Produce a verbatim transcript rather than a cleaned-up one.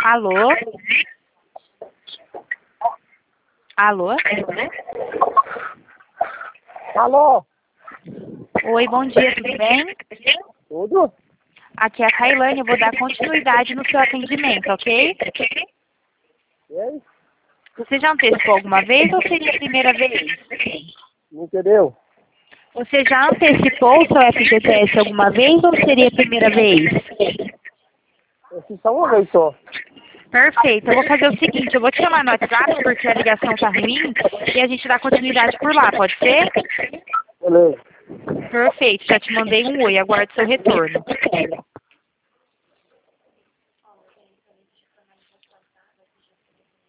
Alô? Alô? Alô? Oi, bom dia, tudo bem? Tudo? Aqui é a Kailane, eu vou dar continuidade no seu atendimento, ok? E aí? Você já antecipou alguma vez ou seria a primeira vez? Não entendeu? Você já antecipou o seu F G T S alguma vez ou seria a primeira vez? Eu fiz só uma vez só. Perfeito, eu vou fazer o seguinte, eu vou te chamar no WhatsApp porque a ligação tá ruim e a gente dá continuidade por lá, pode ser? Beleza. Perfeito, já te mandei um oi, aguardo seu retorno.